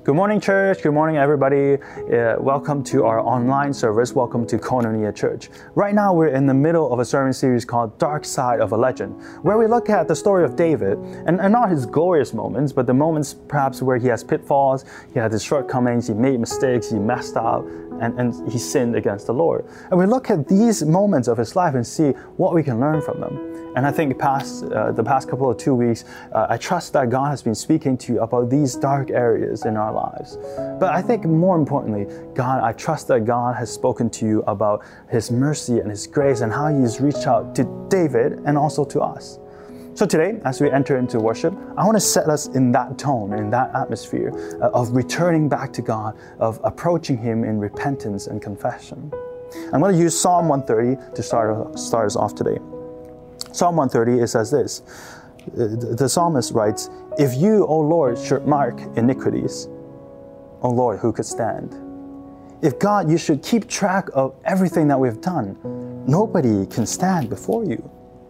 Good morning, church. Good morning, everybody. Welcome to our online service. Welcome to Koinonia Church. Right now, we're in the middle of a sermon series called Dark Side of a Legend, where we look at the story of David, and not his glorious moments, but the moments perhaps where he has pitfalls, he had his shortcomings, he made mistakes, he messed up, and he sinned against the Lord. And we look at these moments of his life and see what we can learn from them. And I think the past couple of 2 weeks, I trust that God has been speaking to you about these dark areas in our lives. But I think more importantly, I trust that God has spoken to you about His mercy and His grace and how He has reached out to David and also to us. So today, as we enter into worship, I want to set us in that tone, in that atmosphere of returning back to God, of approaching Him in repentance and confession. I'm going to use Psalm 130 to start us off today. Psalm 130, it says this. The psalmist writes, "If you, O Lord, should mark iniquities, O Lord, who could stand? If God, you should keep track of everything that we've done, nobody can stand before you."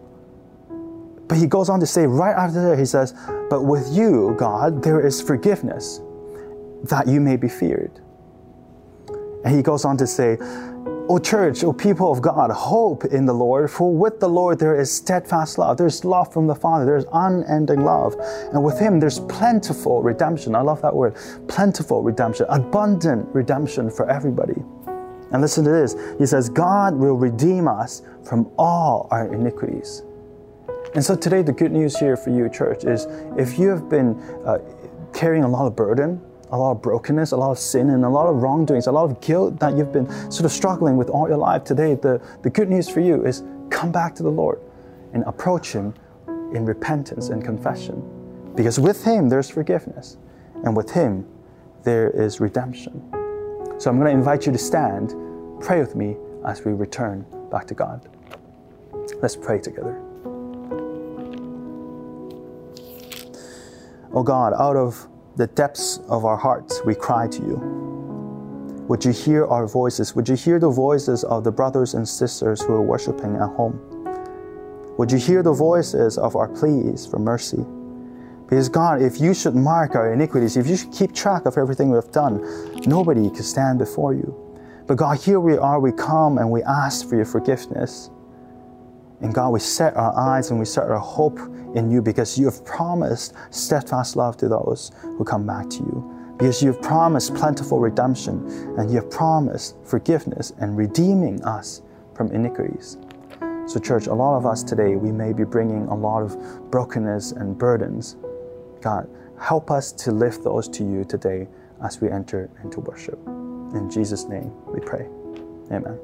But he goes on to say, right after that, he says, "But with you, God, there is forgiveness, that you may be feared." And he goes on to say, "O church, O people of God, hope in the Lord, for with the Lord there is steadfast love." There's love from the Father, there's unending love. And with Him there's plentiful redemption. I love that word, plentiful redemption, abundant redemption for everybody. And listen to this, he says, "God will redeem us from all our iniquities." And so today the good news here for you, church, is if you have been carrying a lot of burden, a lot of brokenness, a lot of sin, and a lot of wrongdoings, a lot of guilt that you've been sort of struggling with all your life, today the good news for you is come back to the Lord and approach Him in repentance and confession. Because with Him there's forgiveness, and with Him there is redemption. So I'm going to invite you to stand, pray with me as we return back to God. Let's pray together. Oh God, out of the depths of our hearts, we cry to you. Would you hear our voices? Would you hear the voices of the brothers and sisters who are worshiping at home? Would you hear the voices of our pleas for mercy? Because God, if you should mark our iniquities, if you should keep track of everything we have done, nobody can stand before you. But God, here we are, we come and we ask for your forgiveness. And God, we set our eyes and we set our hope in you because you have promised steadfast love to those who come back to you. Because you have promised plentiful redemption and you have promised forgiveness and redeeming us from iniquities. So church, a lot of us today, we may be bringing a lot of brokenness and burdens. God, help us to lift those to you today as we enter into worship. In Jesus' name we pray. Amen.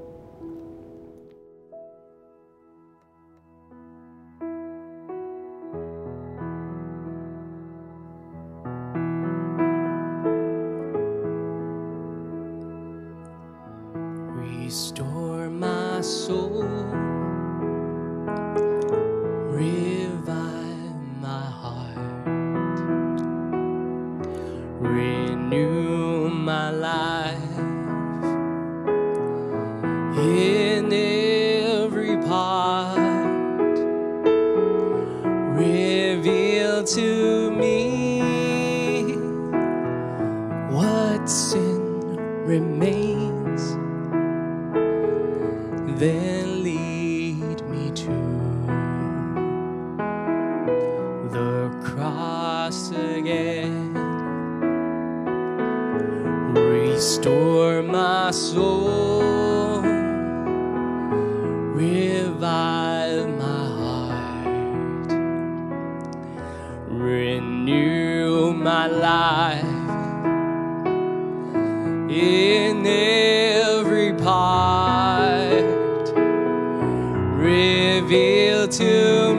Restore my soul, revive my heart, renew my life in every part, reveal to me what sin remains. Then lead me to the cross again. Restore my soul, revive my heart, renew my life in every part. Reveal to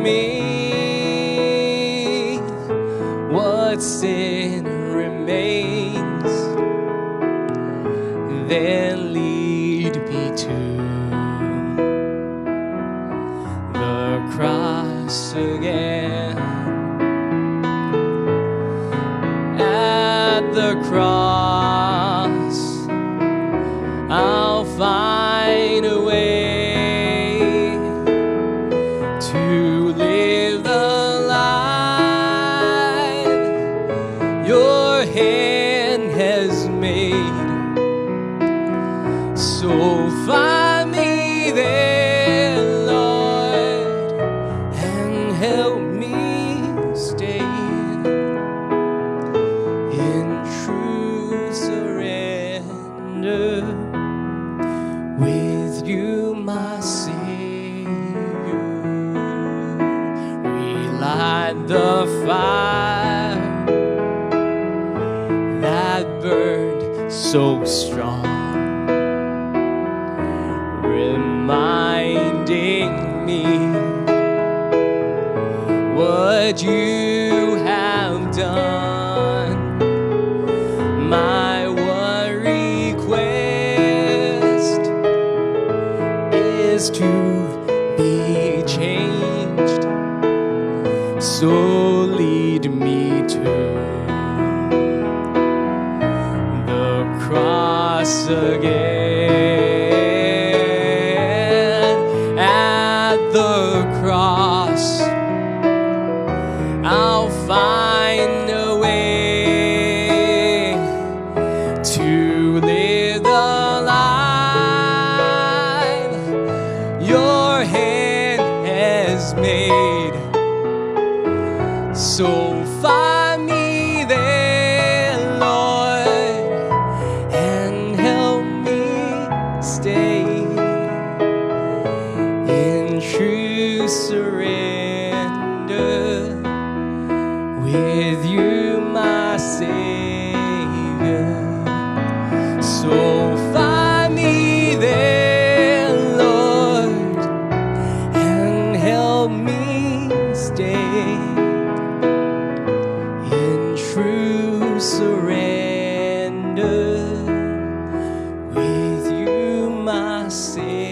me what sin remains, then lead me to the cross again. At the cross, I'll find a way to live the life your hand has made. So find me there, Lord, and help me stay in true surrender with you, my Savior. Relight the fire that burned so strong, reminding me what you have done. My one request is to be changed, so lead me to the cross again. At the cross, I'll find a way to live the life your hand has made. So find me there, Lord, and help me stay in true surrender with you, my Savior. So find me there, Lord, and help me stay in true surrender with you, my Savior.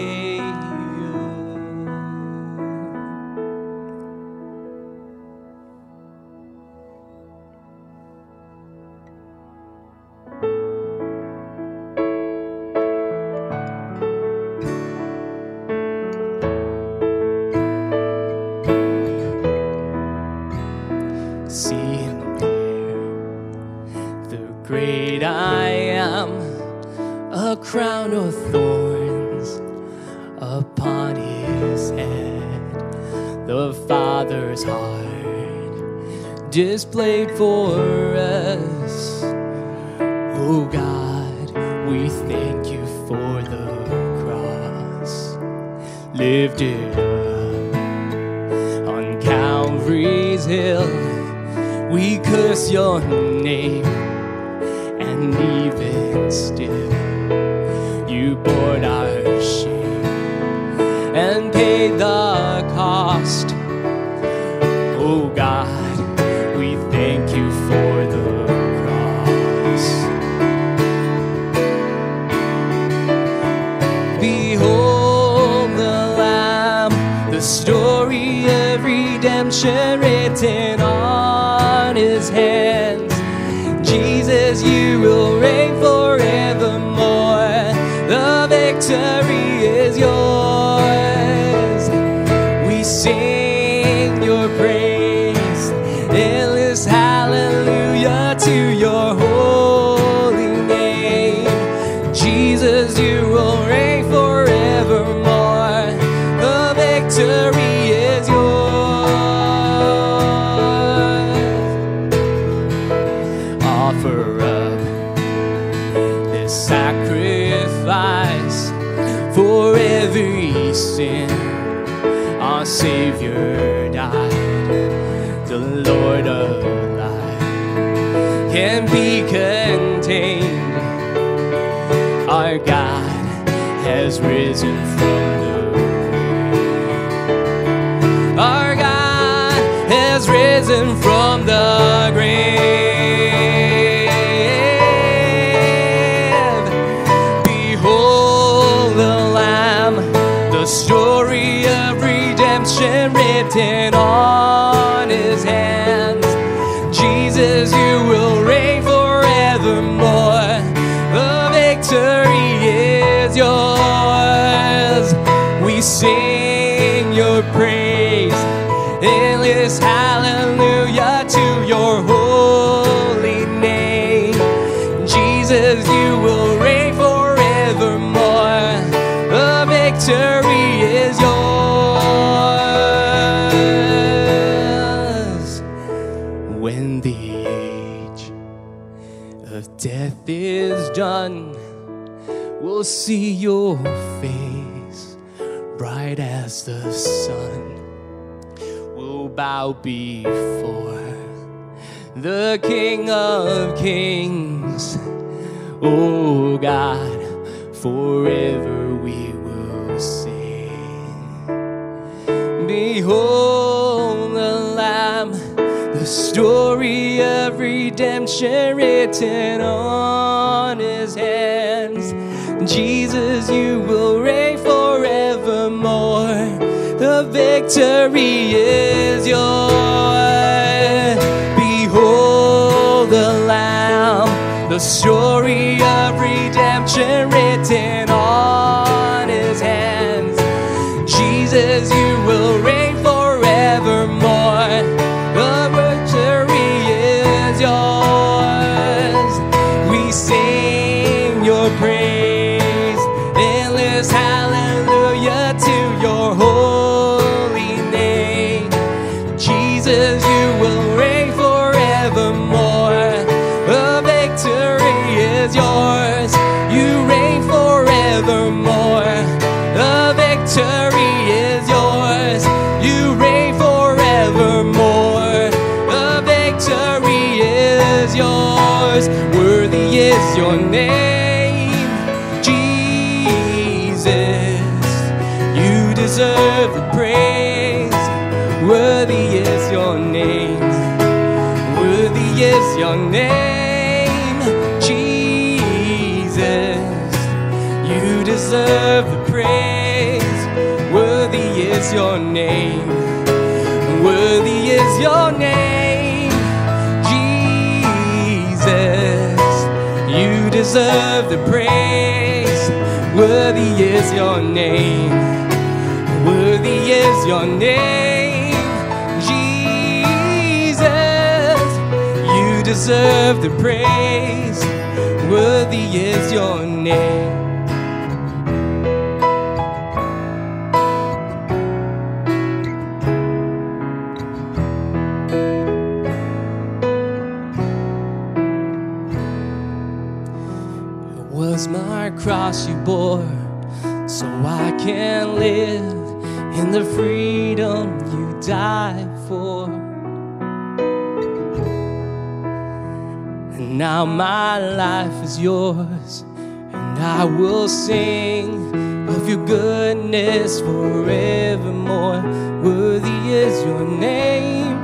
See him there, the great I am, a crown of thorns upon his head, the Father's heart displayed for us. Oh God, we thank you for the cross lifted up on Calvary's hill. We curse your name, and even still, you bore our shame and paid the cost. Oh God, we thank you for the cross. Behold the Lamb, the story of redemption written on his hands. Jesus, you will reign forevermore. The victory is yours. We sing your praise, endless hallelujah to your holy name. Jesus, you will reign forevermore. The victory is yours. Offer up this sacrifice for every sin. Our Savior died, the Lord of life can be contained. Our God has risen from the grave. Our God has risen from the grave. Story of redemption written on his hands. Jesus, you will reign forevermore. The victory is yours. We sing your praise, endless hallelujah to your holy death is done, we'll see your face bright as the sun. We'll bow before the King of Kings. Oh God, forever we will sing. Behold the Lamb, the story of redemption written on his hands. Jesus, you will reign forevermore. The victory is yours. Behold the Lamb, the story of redemption written on his hands. Jesus, you will reign forevermore. The victory is yours. We sing your praise, endless hallelujah to your holy name. Jesus, you will reign forevermore. The victory is yours. You reign forevermore. The victory is yours. You reign forevermore. The victory is yours. Worthy is your name, Jesus. You deserve the praise. Worthy is your name. Worthy is your name, Jesus. You deserve the praise. Worthy is your name. Worthy is your name, Jesus. You deserve the praise. Worthy is your name. Worthy is your name, Jesus. You deserve the praise. Worthy is your name. It was my cross you bore, so I can live in the freedom you died for. And now my life is yours, and I will sing of your goodness forevermore. Worthy is your name,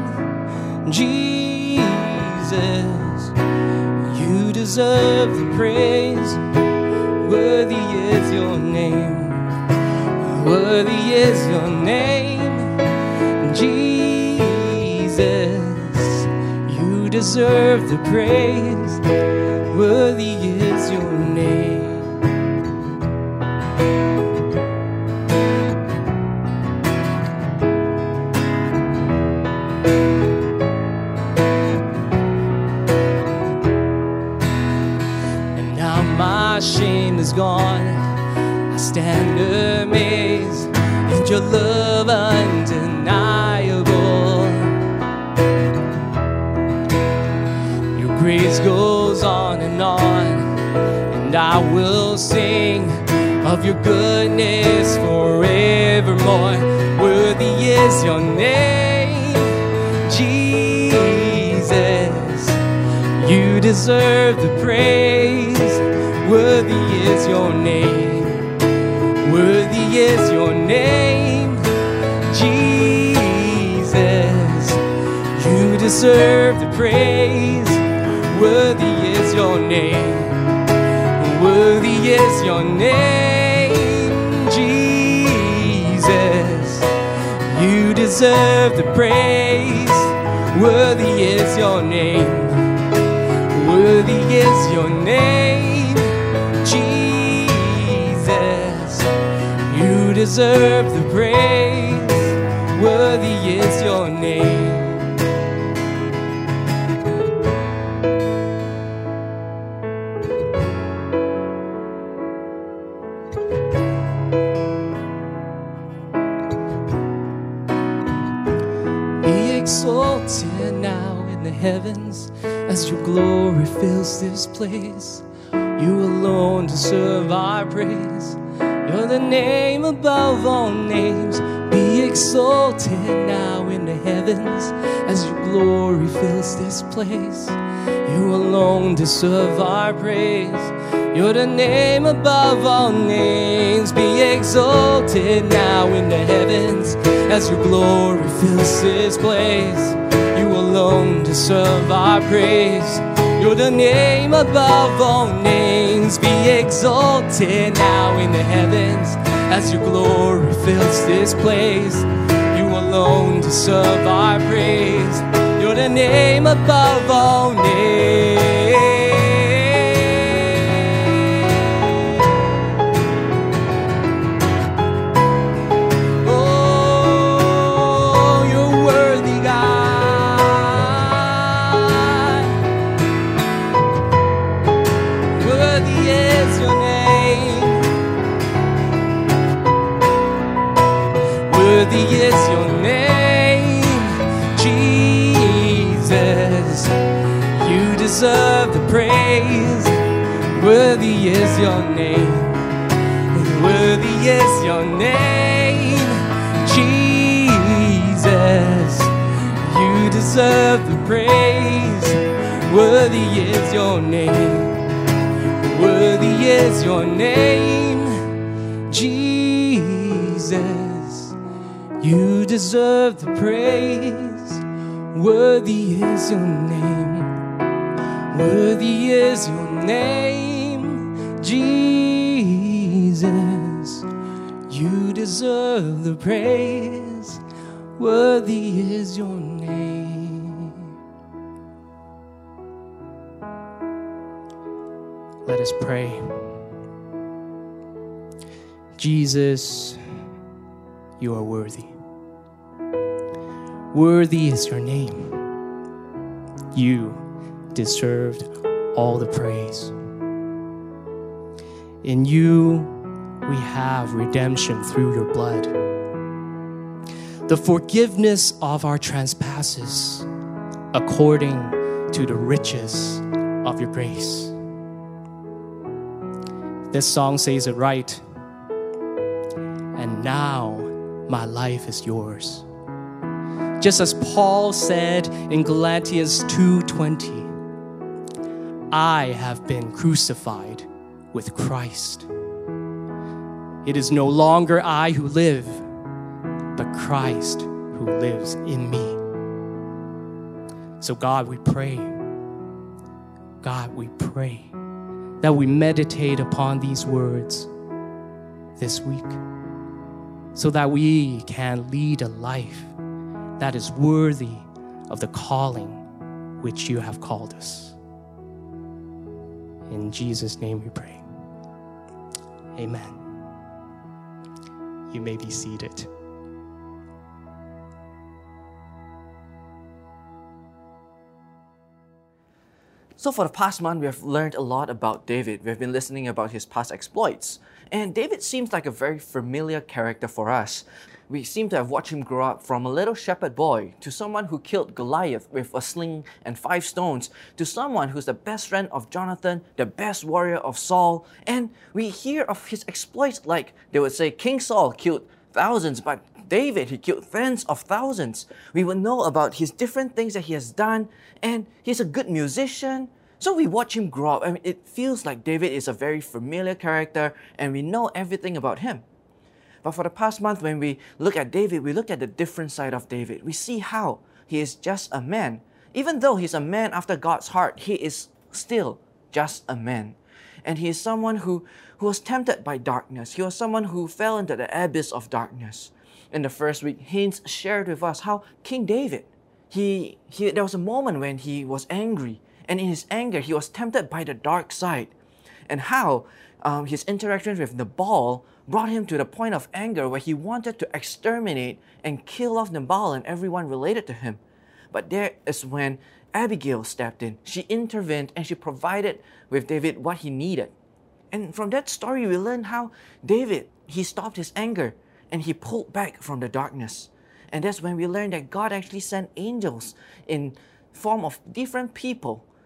Jesus. You deserve the praise. Worthy is your name. Worthy is your name, Jesus. You deserve the praise. Worthy is your name. And now my shame is gone. I stand amazed at your love undeniable. Your grace goes on, and I will sing of your goodness forevermore. Worthy is your name, Jesus. You deserve the praise. Worthy is your name. Worthy is your name, Jesus. You deserve the praise. Worthy is your name. Worthy is your name, Jesus. You deserve the praise. Worthy is your name. Worthy is your name, Jesus. You deserve the praise. Worthy is your name. Be exalted now in the heavens as your glory glory fills this place. You alone deserve our praise. You're the name above all names. Be exalted now in the heavens as your glory fills this place. You alone deserve our praise. You're the name above all names. Be exalted now in the heavens as your glory fills this place. You alone deserve our praise. You're the name above all names. Be exalted now in the heavens as your glory fills this place. You alone deserve our praise. You're the name above all names. Oh, you're worthy, God. Worthy is your name. Worthy is your name, Jesus. You deserve the praise. Worthy is your name. Worthy is your name, Jesus. You deserve the praise. Worthy is your name. Worthy is your name, Jesus. You deserve the praise. Worthy is your name. Worthy is your name, Jesus. You deserve the praise. Worthy is your name. Let us pray. Jesus, you are worthy. Worthy is your name. You deserved all the praise. In you, we have redemption through your blood, the forgiveness of our trespasses according to the riches of your grace. This song says it right. And now my life is yours. Just as Paul said in Galatians 2:20, I have been crucified with Christ. It is no longer I who live, but Christ who lives in me. So God, we pray that we meditate upon these words this week so that we can lead a life that is worthy of the calling which you have called us. In Jesus' name we pray. Amen. You may be seated. So for the past month, we have learned a lot about David. We've been listening about his past exploits. And David seems like a very familiar character for us. We seem to have watched him grow up from a little shepherd boy to someone who killed Goliath with a sling and 5 stones, to someone who's the best friend of Jonathan, the best warrior of Saul. And we hear of his exploits like they would say King Saul killed thousands, but David, he killed tens of thousands. We will know about his different things that he has done, and he's a good musician. So we watch him grow up. I mean, it feels like David is a very familiar character and we know everything about him. But for the past month, when we look at David, we look at the different side of David. We see how he is just a man. Even though he's a man after God's heart, he is still just a man. And he is someone who was tempted by darkness. He was someone who fell into the abyss of darkness. In the first week, Haynes shared with us how King David, there was a moment when he was angry. And in his anger, he was tempted by the dark side. And how his interactions with Nabal brought him to the point of anger where he wanted to exterminate and kill off Nabal and everyone related to him. But there is when Abigail stepped in. She intervened and she provided with David what he needed. And from that story, we learn how David, he stopped his anger and he pulled back from the darkness. And that's when we learn that God actually sent angels in form of different people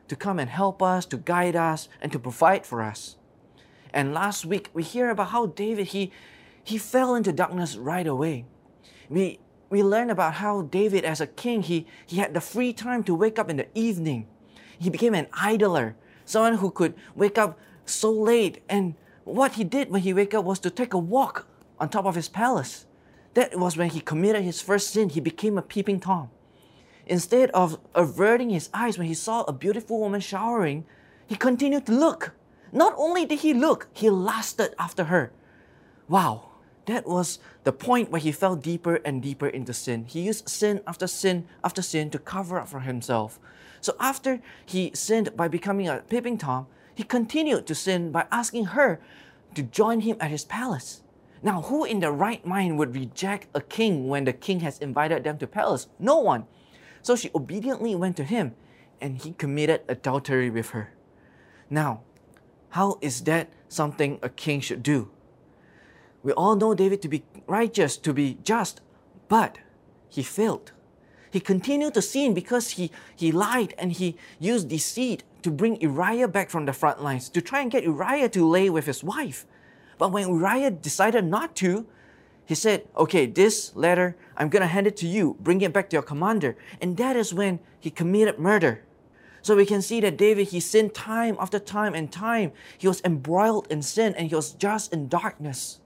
to come and help us, to guide us, and to provide for us. And last week, we hear about how David, he fell into darkness right away. We learned about how David, as a king, he had the free time to wake up in the evening. He became an idler, someone who could wake up so late. And what he did when he wake up was to take a walk on top of his palace. That was when he committed his first sin. He became a peeping Tom. Instead of averting his eyes when he saw a beautiful woman showering, he continued to look. Not only did he look, he lusted after her. Wow, that was the point where he fell deeper and deeper into sin. He used sin after sin after sin to cover up for himself. So after he sinned by becoming a peeping Tom, he continued to sin by asking her to join him at his palace. Now, who in their right mind would reject a king when the king has invited them to palace? No one. So she obediently went to him, and he committed adultery with her. Now, how is that something a king should do? We all know David to be righteous, to be just, but he failed. He continued to sin because he lied and he used deceit to bring Uriah back from the front lines, to try and get Uriah to lay with his wife. But when Uriah decided not to, he said, okay, this letter, I'm going to hand it to you. Bring it back to your commander. And that is when he committed murder. So we can see that David, he sinned time after time and time. He was embroiled in sin and he was just in darkness.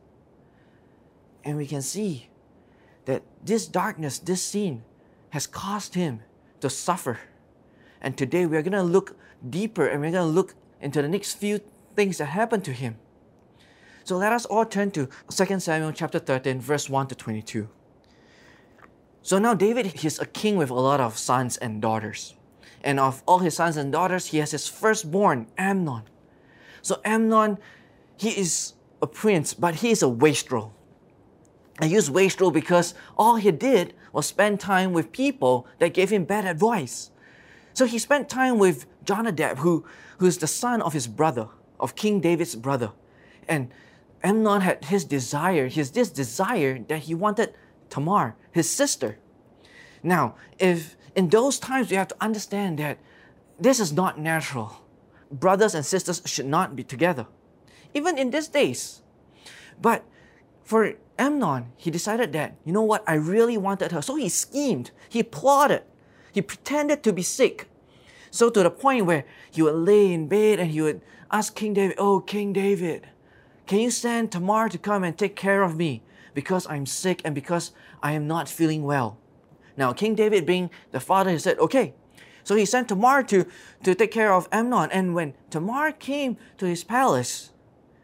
And we can see that this darkness, this sin, has caused him to suffer. And today we're going to look deeper and we're going to look into the next few things that happened to him. So let us all turn to 2 Samuel chapter 13, verse 1 to 22. So now David, he's a king with a lot of sons and daughters. And of all his sons and daughters, he has his firstborn, Amnon. So Amnon, he is a prince, but he is a wastrel. I use wastrel because all he did was spend time with people that gave him bad advice. So he spent time with Jonadab, who is the son of his brother, of King David's brother. And Amnon had this desire that he wanted Tamar, his sister. Now, if in those times we have to understand that this is not natural. Brothers and sisters should not be together, even in these days. But for Amnon, he decided that, you know what, I really wanted her. So he schemed, he plotted, he pretended to be sick. So to the point where he would lay in bed and he would ask King David, oh, King David, can you send Tamar to come and take care of me because I'm sick and because I am not feeling well? Now, King David being the father, he said, okay. So he sent Tamar to take care of Amnon. And when Tamar came to his palace,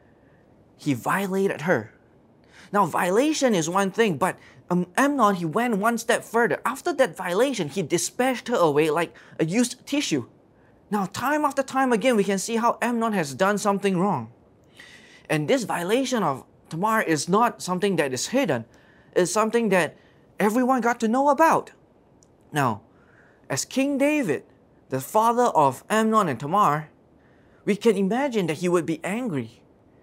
he violated her. Now, violation is one thing, but Amnon, he went one step further. After that violation, he dispatched her away like a used tissue. Now, time after time again, we can see how Amnon has done something wrong. And this violation of Tamar is not something that is hidden. It's something that everyone got to know about. Now, as King David, the father of Amnon and Tamar, we can imagine that he would be angry.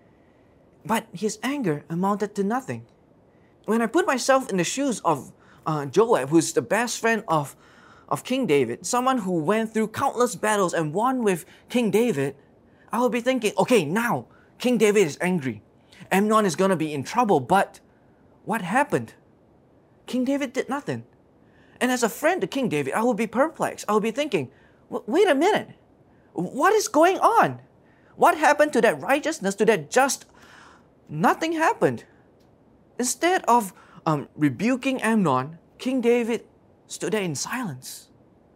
But his anger amounted to nothing. When I put myself in the shoes of Joab, who's the best friend of King David, someone who went through countless battles and won with King David, I would be thinking, okay, now King David is angry. Amnon is going to be in trouble, but what happened? King David did nothing. And as a friend to King David, I would be perplexed. I would be thinking, wait a minute. What is going on? What happened to that righteousness, to that just? Nothing happened. Instead of rebuking Amnon, King David stood there in silence.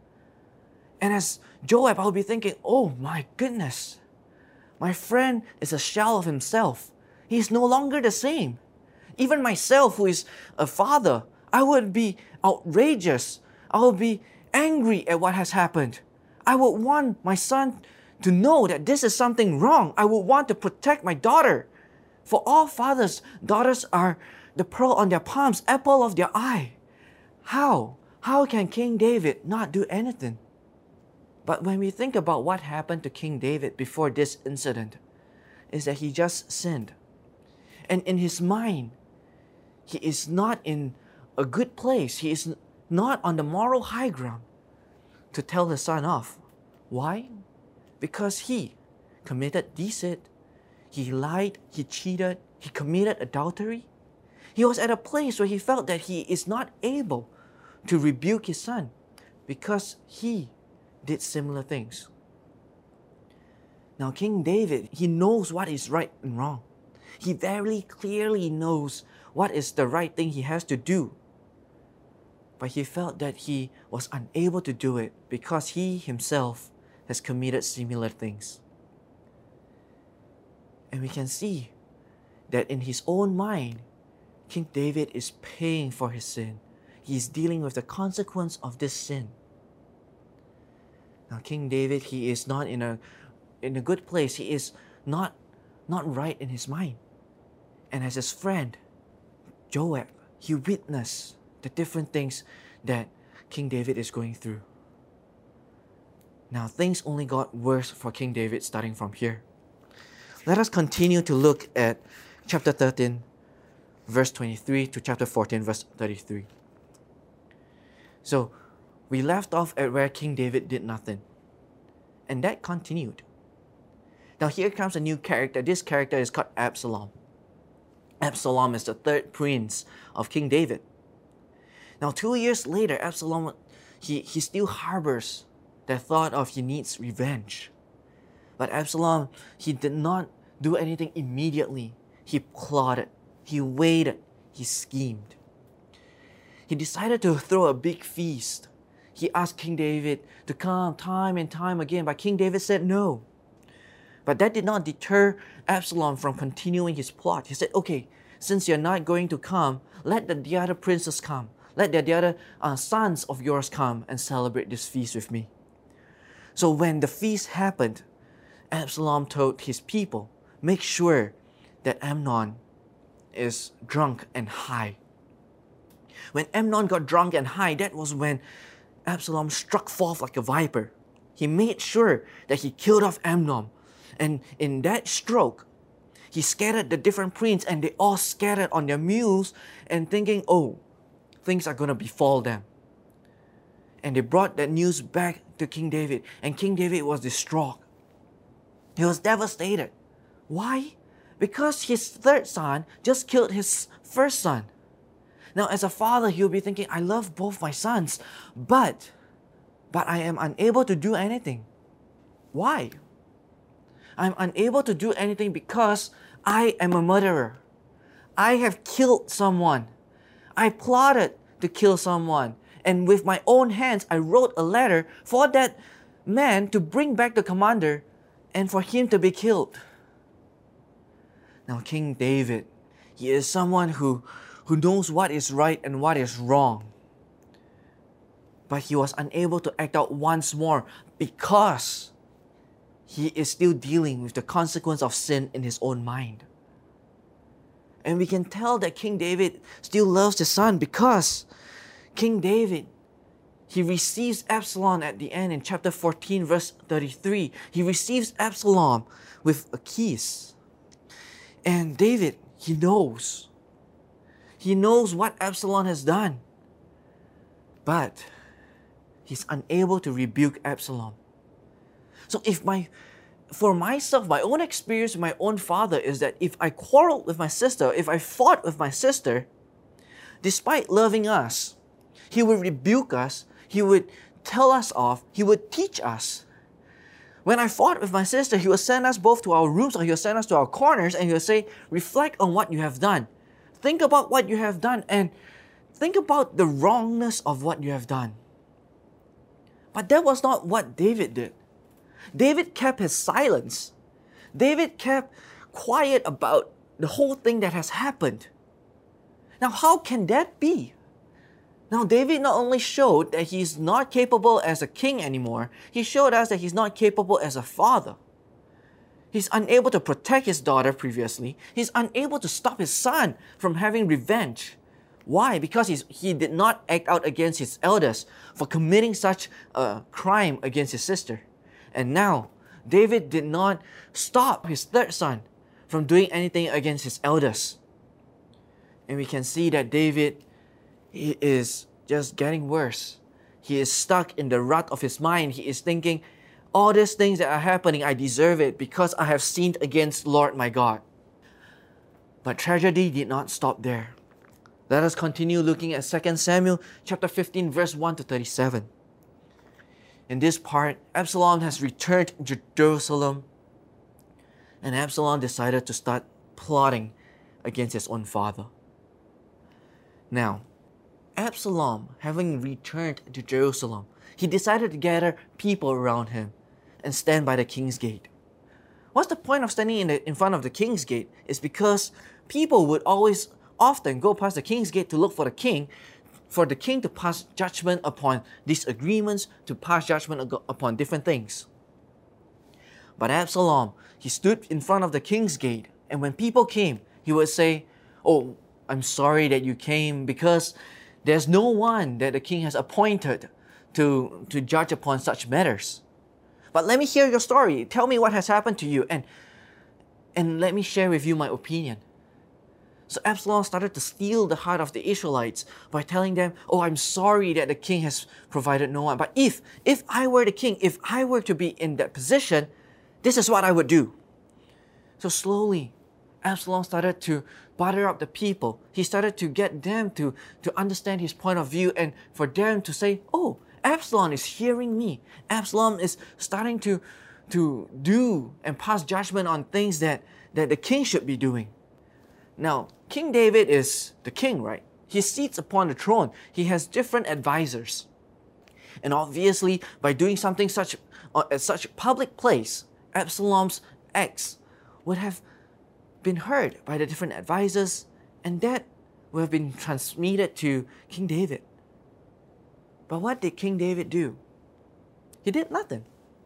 And as Joab, I would be thinking, oh my goodness, my friend is a shell of himself. He is no longer the same. Even myself, who is a father, I would be outrageous. I would be angry at what has happened. I would want my son to know that this is something wrong. I would want to protect my daughter. For all fathers, daughters are the pearl on their palms, apple of their eye. How? How can King David not do anything? But when we think about what happened to King David before this incident, is that he just sinned. And in his mind, he is not in a good place. He is not on the moral high ground to tell his son off. Why? because he committed deceit, he lied, he cheated, he committed adultery. He was at a place where he felt that he is not able to rebuke his son because he did similar things. Now, King David, he knows what is right and wrong. He very clearly knows what is the right thing he has to do. But he felt that he was unable to do it because he himself has committed similar things. And we can see that in his own mind, King David is paying for his sin. He is dealing with the consequence of this sin. Now, King David, he is not in a good place. He is not right in his mind. And as his friend, Joab, he witnessed the different things that King David is going through. Now, things only got worse for King David starting from here. Let us continue to look at chapter 13, verse 23 to chapter 14, verse 33. So, we left off at where King David did nothing. And that continued. Now here comes a new character. This character is called Absalom. Absalom is the third prince of King David. Now 2 years later, Absalom, he still harbors the thought of he needs revenge. But Absalom, he did not do anything immediately. He plotted, he waited, he schemed. He decided to throw a big feast. He asked King David to come time and time again, but King David said no. But that did not deter Absalom from continuing his plot. He said, okay, since you're not going to come, let the other princes come. Let the other sons of yours come and celebrate this feast with me. So when the feast happened, Absalom told his people, make sure that Amnon is drunk and high. When Amnon got drunk and high, that was when Absalom struck forth like a viper. He made sure that he killed off Amnon. And in that stroke, he scattered the different princes, and they all scattered on their mules and thinking, oh, things are going to befall them. And they brought that news back to King David, and King David was distraught. He was devastated. Why? Because his third son just killed his first son. Now, as a father, he'll be thinking, I love both my sons, but I am unable to do anything. Why? I'm unable to do anything because I am a murderer. I have killed someone. I plotted to kill someone. And with my own hands, I wrote a letter for that man to bring back the commander and for him to be killed. Now, King David, he is someone who knows what is right and what is wrong. But he was unable to act out once more because he is still dealing with the consequence of sin in his own mind. And we can tell that King David still loves his son because King David, he receives Absalom at the end in chapter 14, verse 33. He receives Absalom with a kiss. And David, he knows. He knows what Absalom has done. But he's unable to rebuke Absalom. So for myself, my own experience with my own father is that if I quarreled with my sister, if I fought with my sister, despite loving us, he would rebuke us, he would tell us off, he would teach us. When I fought with my sister, he would send us both to our rooms or he would send us to our corners and he would say, reflect on what you have done. Think about what you have done and think about the wrongness of what you have done. But that was not what David did. David kept his silence. David kept quiet about the whole thing that has happened. Now, how can that be? Now, David not only showed that he's not capable as a king anymore, he showed us that he's not capable as a father. He's unable to protect his daughter previously. He's unable to stop his son from having revenge. Why? Because he did not act out against his elders for committing such a crime against his sister. And now, David did not stop his third son from doing anything against his elders. And we can see that David, he is just getting worse. He is stuck in the rut of his mind. He is thinking, All these things that are happening, I deserve it because I have sinned against Lord my God. But tragedy did not stop there. Let us continue looking at 2 Samuel chapter 15, verse 1 to 37. In this part, Absalom has returned to Jerusalem, and Absalom decided to start plotting against his own father. Now, Absalom, having returned to Jerusalem, he decided to gather people around him and stand by the king's gate. What's the point of standing in front of the king's gate? It's because people would often go past the king's gate to look for the king to pass judgment upon disagreements, to pass judgment upon different things. But Absalom, he stood in front of the king's gate, and when people came, he would say, "Oh, I'm sorry that you came because there's no one that the king has appointed to judge upon such matters. But let me hear your story. Tell me what has happened to you, and let me share with you my opinion." So Absalom started to steal the heart of the Israelites by telling them, "Oh, I'm sorry that the king has provided no one. But if I were the king, if I were to be in that position, this is what I would do." So slowly, Absalom started to butter up the people. He started to get them to understand his point of view and for them to say, "Oh, Absalom is hearing me. Absalom is starting to do and pass judgment on things that the king should be doing." Now, King David is the king, right? He sits upon the throne. He has different advisors. And obviously, by doing something at such a public place, Absalom's acts would have been heard by the different advisors, and that would have been transmitted to King David. But what did King David do? He did nothing.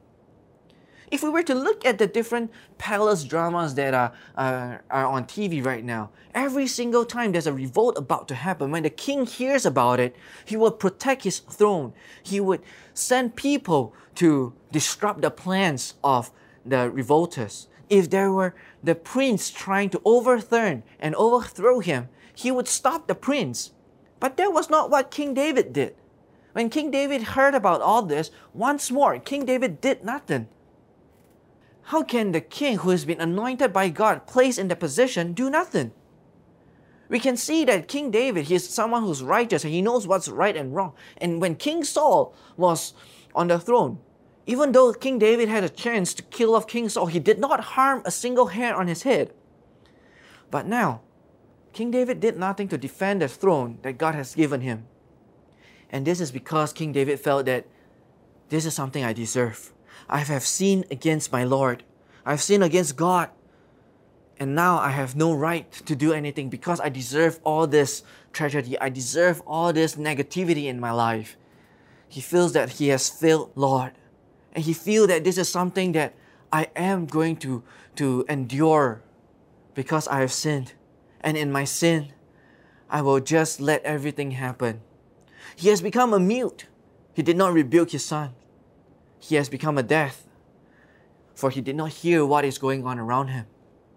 If we were to look at the different palace dramas that are on TV right now, every single time there's a revolt about to happen, when the king hears about it, he will protect his throne. He would send people to disrupt the plans of the revolters. If there were the prince trying to overthrow him, he would stop the prince. But that was not what King David did. When King David heard about all this, once more, King David did nothing. How can the king who has been anointed by God, placed in the position, do nothing? We can see that King David, he is someone who's righteous and he knows what's right and wrong. And when King Saul was on the throne, even though King David had a chance to kill off King Saul, he did not harm a single hair on his head. But now, King David did nothing to defend the throne that God has given him. And this is because King David felt that this is something I deserve. I have sinned against my Lord. I've sinned against God. And now I have no right to do anything because I deserve all this tragedy. I deserve all this negativity in my life. He feels that he has failed Lord. And he feels that this is something that I am going to endure because I have sinned. And in my sin, I will just let everything happen. He has become a mute. He did not rebuke his son. He has become a deaf, for he did not hear what is going on around him.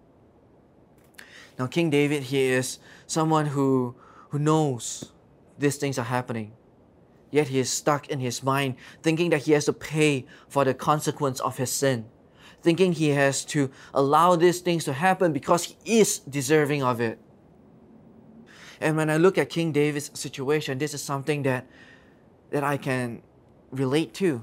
Now, King David, he is someone who knows these things are happening. Yet he is stuck in his mind, thinking that he has to pay for the consequence of his sin. Thinking he has to allow these things to happen because he is deserving of it. And when I look at King David's situation, this is something that I can relate to.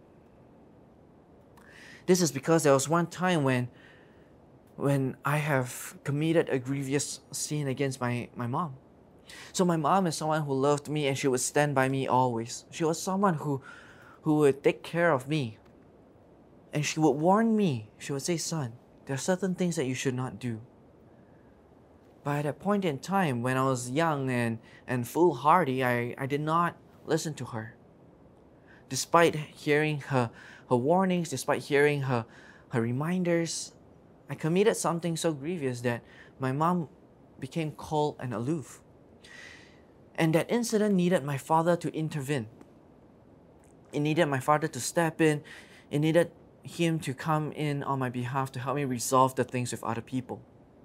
This is because there was one time when I have committed a grievous sin against my mom. So my mom is someone who loved me and she would stand by me always. She was someone who would take care of me. And she would warn me. She would say, "Son, there are certain things that you should not do." But at that point in time, when I was young and foolhardy, I did not listen to her. Despite hearing her warnings, despite hearing her reminders, I committed something so grievous that my mom became cold and aloof. And that incident needed my father to intervene. It needed my father to step in. It needed him to come in on my behalf to help me resolve the things with other people.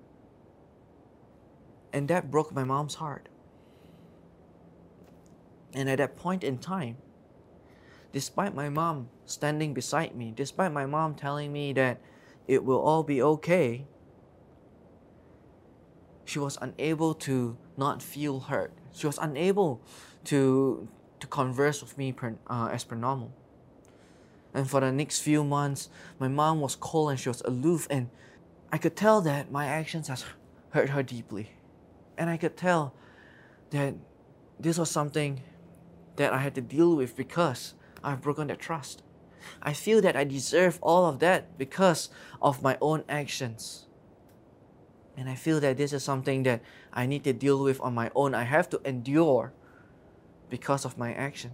And that broke my mom's heart. And at that point in time, despite my mom standing beside me, despite my mom telling me that it will all be okay, she was unable to not feel hurt. She was unable to converse with me as per normal. And for the next few months, my mom was cold and she was aloof, and I could tell that my actions has hurt her deeply. And I could tell that this was something that I had to deal with because I've broken that trust. I feel that I deserve all of that because of my own actions. And I feel that this is something that I need to deal with on my own. I have to endure because of my action.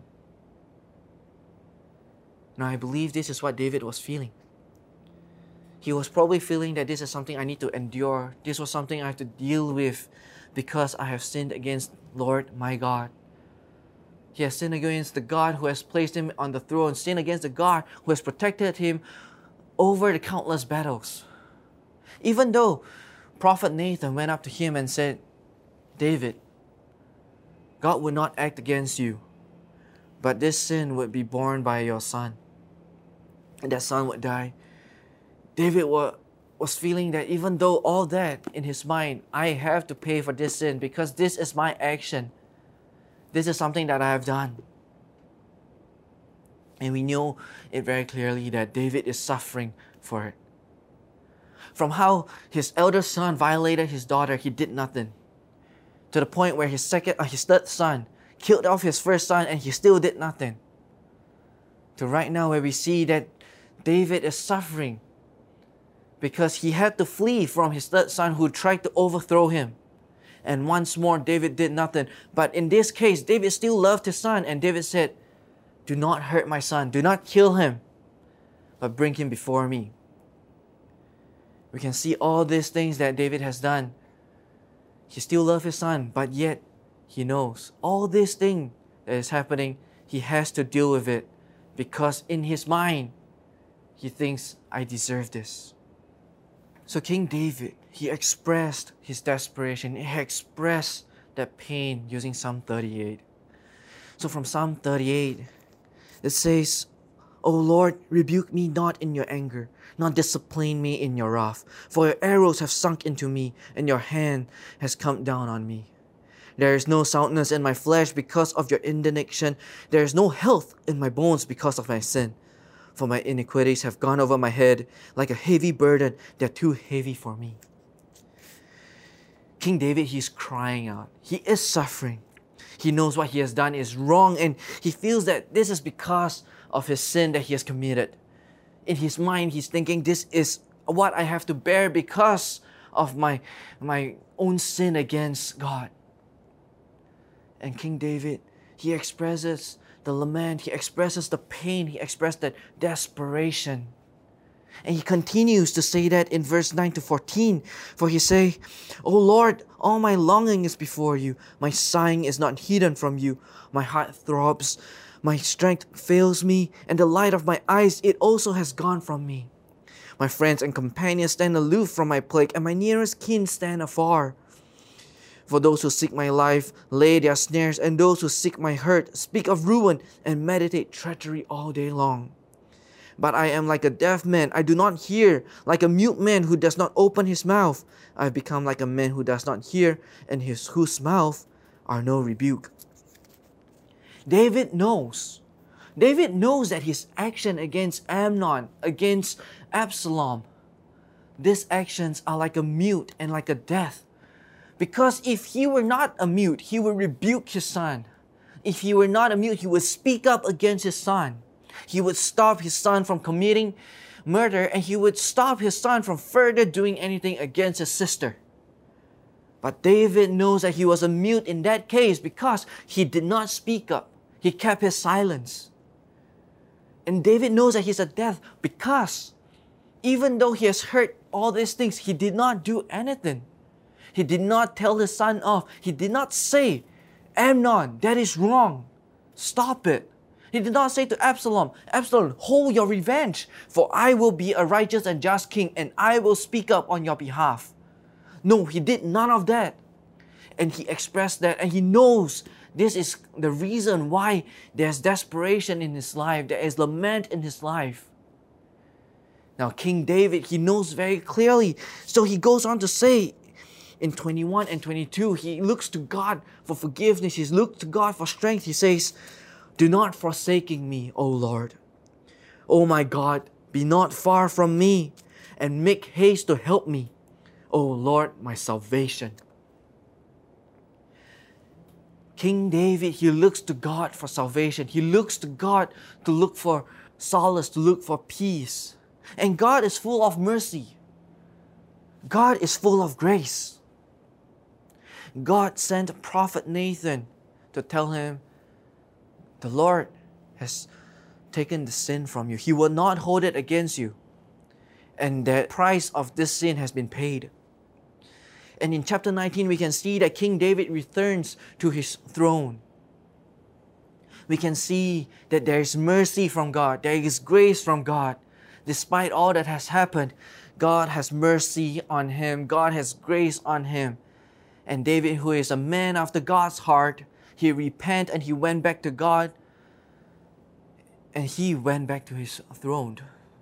Now, I believe this is what David was feeling. He was probably feeling that this is something I need to endure. This was something I have to deal with because I have sinned against Lord my God. He has sinned against the God who has placed him on the throne, sinned against the God who has protected him over the countless battles. Even though Prophet Nathan went up to him and said, David, God would not act against you, but this sin would be borne by your son, and that son would die. David was feeling that even though all that in his mind, I have to pay for this sin because this is my action. This is something that I have done. And we know it very clearly that David is suffering for it. From how his elder son violated his daughter, he did nothing, to the point where his third son killed off his first son and he still did nothing, to right now where we see that David is suffering because he had to flee from his third son who tried to overthrow him. And once more, David did nothing. But in this case, David still loved his son, and David said, do not hurt my son, do not kill him, but bring him before me. We can see all these things that David has done. He still loves his son, but yet he knows all this thing that is happening, he has to deal with it because in his mind, he thinks, I deserve this. So King David, he expressed his desperation. He expressed that pain using Psalm 38. So from Psalm 38, it says, O Lord, rebuke me not in your anger, not discipline me in your wrath. For your arrows have sunk into me, and your hand has come down on me. There is no soundness in my flesh because of your indignation. There is no health in my bones because of my sin. For my iniquities have gone over my head like a heavy burden. They're too heavy for me. King David, he's crying out. He is suffering. He knows what he has done is wrong, and he feels that this is because of his sin that he has committed. In his mind, he's thinking, this is what I have to bear because of my own sin against God. And King David, he expresses the lament, he expresses the pain, he expresses that desperation. And he continues to say that in verse 9 to 14. For he say, O Lord, all my longing is before you. My sighing is not hidden from you. My heart throbs, my strength fails me, and the light of my eyes, it also has gone from me. My friends and companions stand aloof from my plague, and my nearest kin stand afar. For those who seek my life lay their snares, and those who seek my hurt speak of ruin and meditate treachery all day long. But I am like a deaf man, I do not hear, like a mute man who does not open his mouth. I have become like a man who does not hear, and whose mouth are no rebuke. David knows that his action against Amnon, against Absalom, these actions are like a mute and like a deaf. Because if he were not a mute, he would rebuke his son. If he were not a mute, he would speak up against his son. He would stop his son from committing murder, and he would stop his son from further doing anything against his sister. But David knows that he was a mute in that case because he did not speak up. He kept his silence. And David knows that he's a deaf because even though he has heard all these things, he did not do anything. He did not tell his son off. He did not say, Amnon, that is wrong. Stop it. He did not say to Absalom, Absalom, hold your revenge, for I will be a righteous and just king, and I will speak up on your behalf. No, he did none of that. And he expressed that, and he knows This is the reason why there's desperation in his life, there is lament in his life. Now, King David, he knows very clearly. So he goes on to say in 21 and 22, he looks to God for forgiveness. He looks to God for strength. He says, "Do not forsaking me, O Lord. O my God, be not far from me, and make haste to help me, O Lord, my salvation." King David, he looks to God for salvation. He looks to God to look for solace, to look for peace. And God is full of mercy. God is full of grace. God sent prophet Nathan to tell him, "The Lord has taken the sin from you. He will not hold it against you. And the price of this sin has been paid." And in chapter 19, we can see that King David returns to his throne. We can see that there is mercy from God. There is grace from God. Despite all that has happened, God has mercy on him. God has grace on him. And David, who is a man after God's heart, he repented and he went back to God. And he went back to his throne.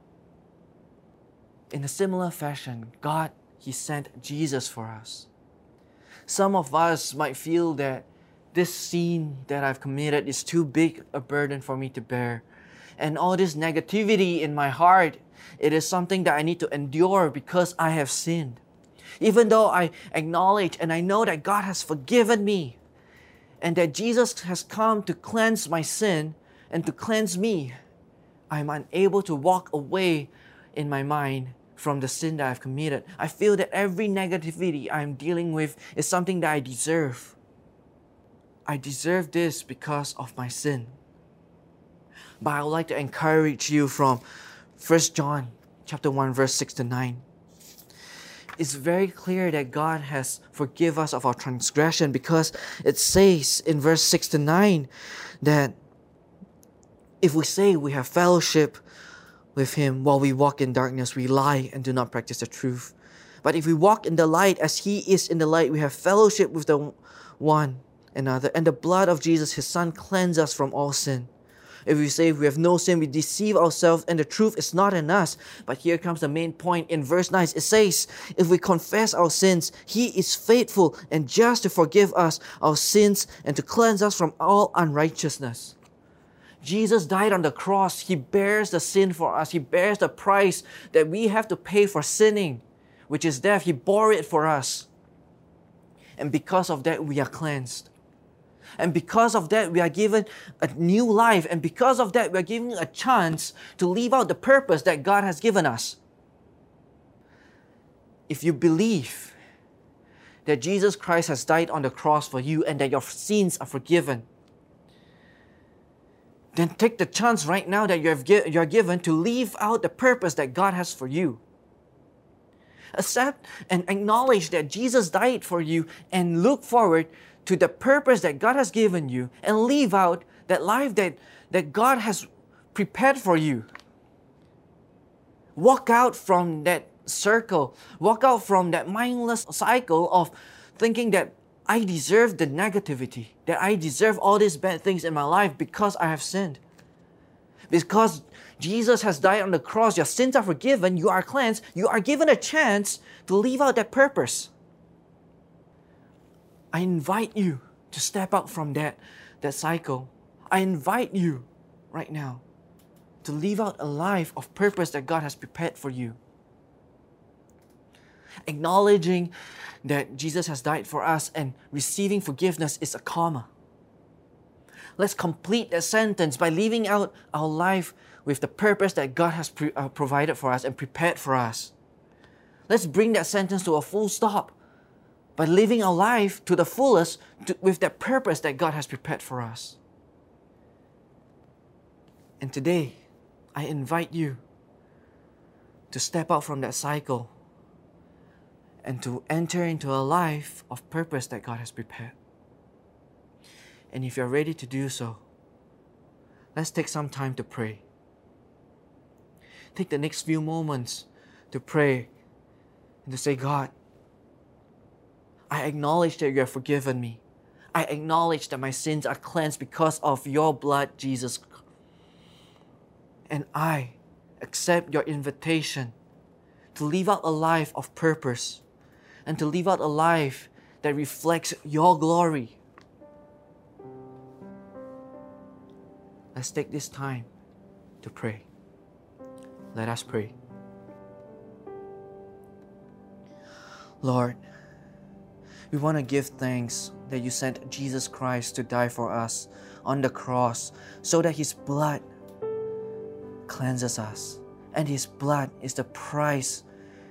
In a similar fashion, God, he sent Jesus for us. Some of us might feel that this sin that I've committed is too big a burden for me to bear. And all this negativity in my heart, it is something that I need to endure because I have sinned. Even though I acknowledge and I know that God has forgiven me and that Jesus has come to cleanse my sin and to cleanse me, I'm unable to walk away in my mind from the sin that I've committed. I feel that every negativity I'm dealing with is something that I deserve. I deserve this because of my sin. But I would like to encourage you from 1 John chapter 1, verse 6 to 9. It's very clear that God has forgiven us of our transgression because it says in verse 6 to 9 that if we say we have fellowship with Him while we walk in darkness, we lie and do not practice the truth. But if we walk in the light as He is in the light, we have fellowship with the one another. And the blood of Jesus, His Son, cleanses us from all sin. If we say we have no sin, we deceive ourselves and the truth is not in us. But here comes the main point in verse 9. It says, if we confess our sins, He is faithful and just to forgive us our sins and to cleanse us from all unrighteousness. Jesus died on the cross. He bears the sin for us. He bears the price that we have to pay for sinning, which is death. He bore it for us. And because of that, we are cleansed. And because of that, we are given a new life. And because of that, we are given a chance to live out the purpose that God has given us. If you believe that Jesus Christ has died on the cross for you and that your sins are forgiven, then take the chance right now that you're given to live out the purpose that God has for you. Accept and acknowledge that Jesus died for you and look forward to the purpose that God has given you and live out that life that God has prepared for you. Walk out from that circle. Walk out from that mindless cycle of thinking that I deserve the negativity, that I deserve all these bad things in my life because I have sinned. Because Jesus has died on the cross, your sins are forgiven, you are cleansed, you are given a chance to live out that purpose. I invite you to step out from that cycle. I invite you right now to live out a life of purpose that God has prepared for you. Acknowledging that Jesus has died for us and receiving forgiveness is a comma. Let's complete that sentence by living out our life with the purpose that God has provided for us and prepared for us. Let's bring that sentence to a full stop by living our life to the fullest with that purpose that God has prepared for us. And today, I invite you to step out from that cycle and to enter into a life of purpose that God has prepared. And if you're ready to do so, let's take some time to pray. Take the next few moments to pray and to say, God, I acknowledge that you have forgiven me. I acknowledge that my sins are cleansed because of your blood, Jesus. And I accept your invitation to live out a life of purpose and to live out a life that reflects your glory. Let's take this time to pray. Let us pray. Lord, we want to give thanks that you sent Jesus Christ to die for us on the cross so that His blood cleanses us. And His blood is the price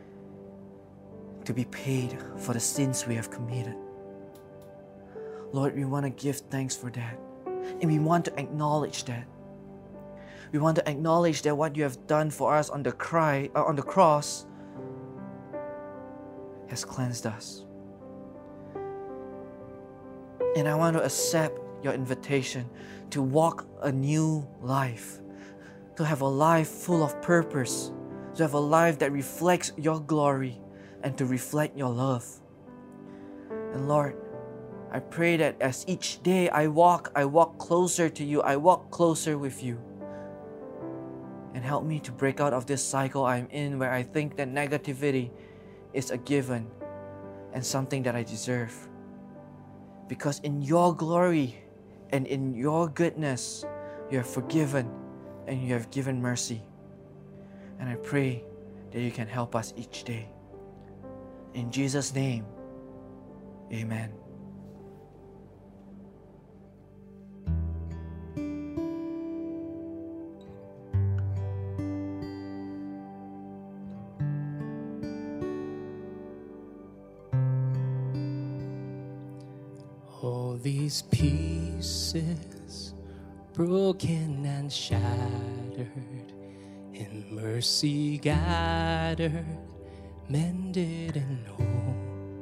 to be paid for the sins we have committed. Lord, we want to give thanks for that. And we want to acknowledge that. We want to acknowledge that what you have done for us on the cross has cleansed us. And I want to accept your invitation to walk a new life, to have a life full of purpose, to have a life that reflects your glory and to reflect your love. And Lord, I pray that as each day I walk closer to you, I walk closer with you. And help me to break out of this cycle I'm in where I think that negativity is a given and something that I deserve. Because in your glory and in your goodness, you have forgiven and you have given mercy. And I pray that you can help us each day. In Jesus' name, amen. All these pieces, broken and shattered, in mercy gathered, mended and whole.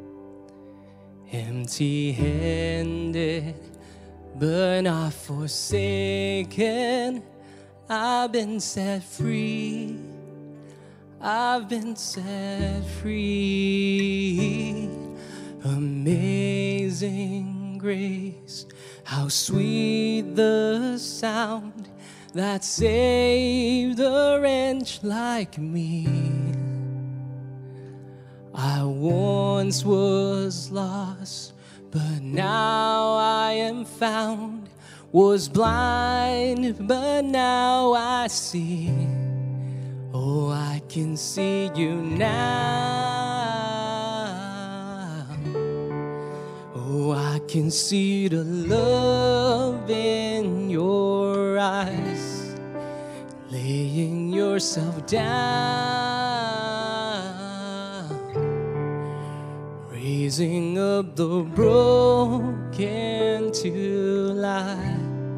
Empty-handed, but not forsaken. I've been set free. I've been set free. Amazing grace, how sweet the sound that saved a wretch like me. I once was lost, but now I am found. Was blind, but now I see. Oh, I can see you now. Oh, I can see the love in your eyes, laying yourself down, raising up the broken to life.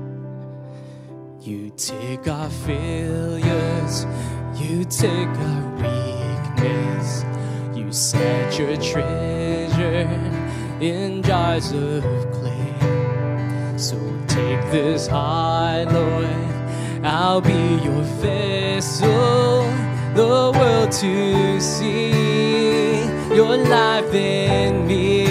You take our failures, you take our weakness, you set your treasure in jars of clay. So take this heart, Lord, I'll be your vessel, the world to see your life in me.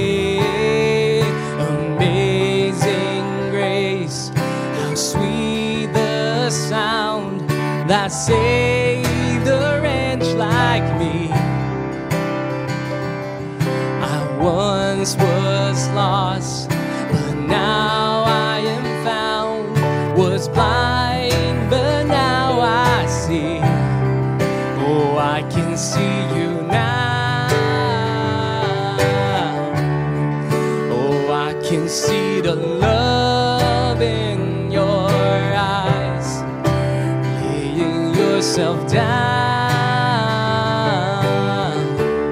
Amazing grace, how sweet the sound that saved a wretch like me. I once was lost, but now I am found. Was blind, but now I see. Oh, I can see you now. Oh, I can see the love in your eyes, laying yourself down,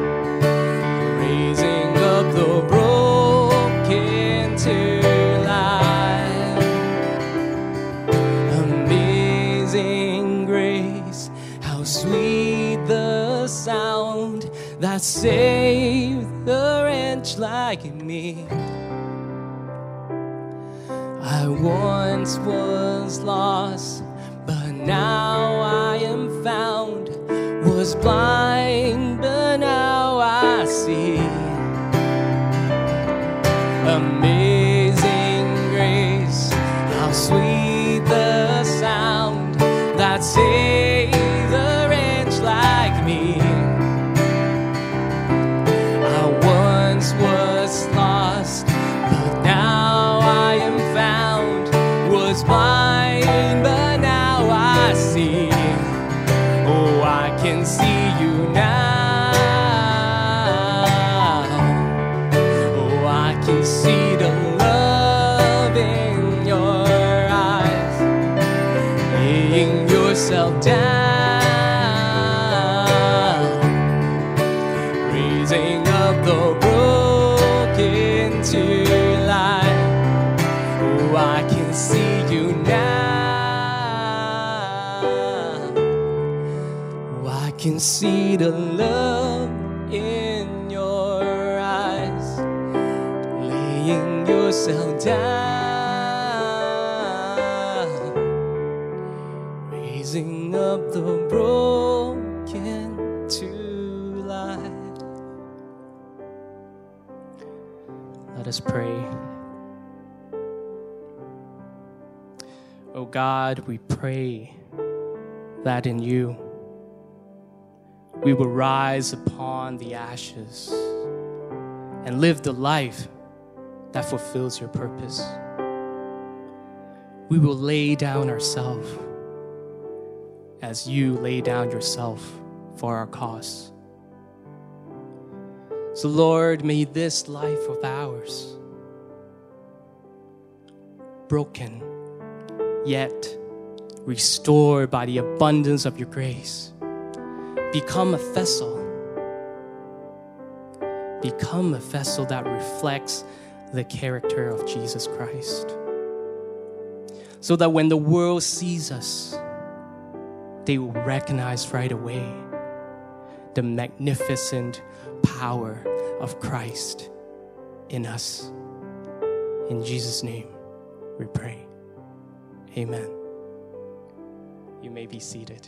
raising up the broken to life. Amazing grace, how sweet the sound that saved a wretch like me. I once was lost, but now I am found. Was blind, but now I see. Amazing raising up the broken to life. Oh, I can see you now. Oh, I can see the love in your eyes, laying yourself down, raising up the broken to life. Let us pray. Oh God, we pray that in you we will rise upon the ashes and live the life that fulfills your purpose. We will lay down ourselves as you lay down yourself for our cause. So Lord, may this life of ours, broken, yet restored by the abundance of your grace, become a vessel that reflects the character of Jesus Christ. So that when the world sees us, they will recognize right away the magnificent power of Christ in us. In Jesus' name we pray. Amen. You may be seated.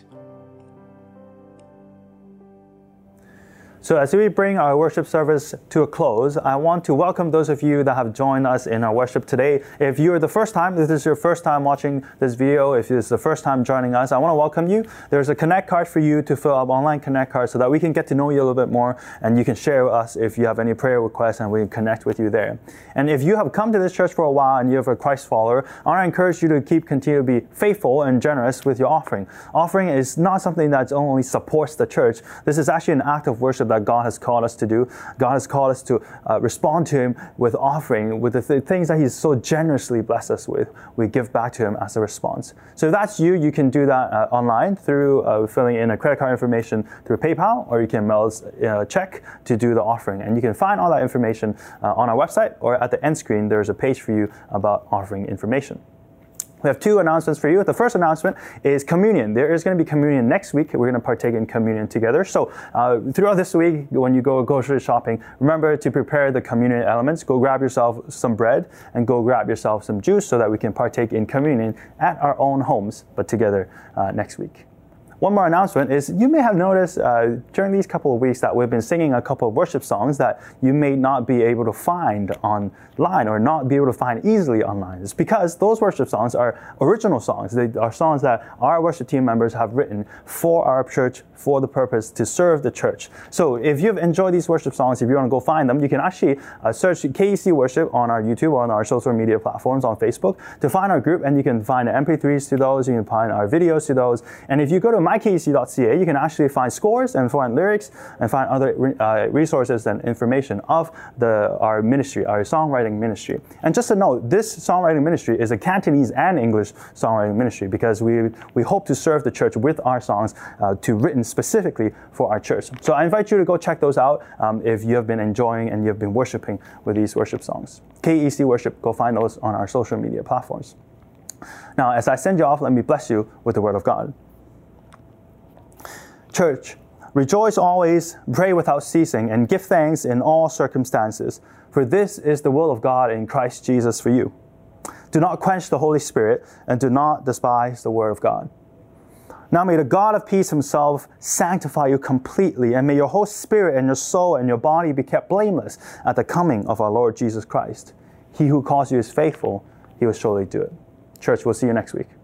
So as we bring our worship service to a close, I want to welcome those of you that have joined us in our worship today. If you're the first time, this is your first time watching this video, if this is the first time joining us, I want to welcome you. There's a Connect card for you to fill up, online Connect card, so that we can get to know you a little bit more, and you can share with us if you have any prayer requests, and we can connect with you there. And if you have come to this church for a while and you're a Christ follower, I want to encourage you to continue to be faithful and generous with your offering. Offering is not something that only supports the church. This is actually an act of worship that God has called us to do. God has called us to respond to Him with offering, with the things that He's so generously blessed us with. We give back to Him as a response. So if that's you, you can do that online through filling in a credit card information through PayPal, or you can mail us a check to do the offering. And you can find all that information on our website, or at the end screen, there's a page for you about offering information. We have two announcements for you. The first announcement is communion. There is going to be communion next week. We're going to partake in communion together. So throughout this week, when you go grocery shopping, remember to prepare the communion elements. Go grab yourself some bread and go grab yourself some juice so that we can partake in communion at our own homes, but together next week. One more announcement is you may have noticed during these couple of weeks that we've been singing a couple of worship songs that you may not be able to find online or not be able to find easily online. It's because those worship songs are original songs. They are songs that our worship team members have written for our church, for the purpose to serve the church. So if you've enjoyed these worship songs, if you want to go find them, you can actually search KEC Worship on our YouTube or on our social media platforms on Facebook to find our group, and you can find the MP3s to those, you can find our videos to those. And if you go to mykec.ca, you can actually find scores and find lyrics and find other resources and information of our ministry, our songwriting ministry. And just to note, this songwriting ministry is a Cantonese and English songwriting ministry because we hope to serve the church with our songs written specifically for our church. So I invite you to go check those out if you have been enjoying and you've been worshiping with these worship songs. KEC Worship, go find those on our social media platforms. Now, as I send you off, let me bless you with the word of God. Church, rejoice always, pray without ceasing, and give thanks in all circumstances, for this is the will of God in Christ Jesus for you. Do not quench the Holy Spirit, and do not despise the word of God. Now may the God of peace Himself sanctify you completely, and may your whole spirit and your soul and your body be kept blameless at the coming of our Lord Jesus Christ. He who calls you is faithful, He will surely do it. Church, we'll see you next week.